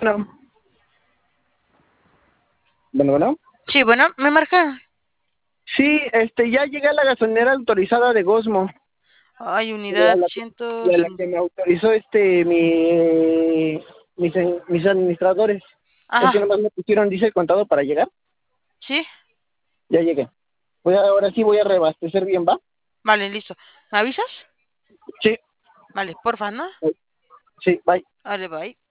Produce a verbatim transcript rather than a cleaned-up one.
Bueno, bueno, bueno. Sí, bueno, me marca. Sí, este, ya llegué a la gasolinera autorizada de Gosmo, Ay, eh, a unidad la que, ciento y a la que me cinco. autorizó este, mi, mis, mis administradores. Es que Ajá, nomás me pusieron, dice el contado para llegar. sí, Ya llegué. Voy a, ahora sí voy a reabastecer bien, ¿va? vale, listo. ¿Me avisas? Sí, Vale, porfa, ¿no? sí, bye. Vale, bye.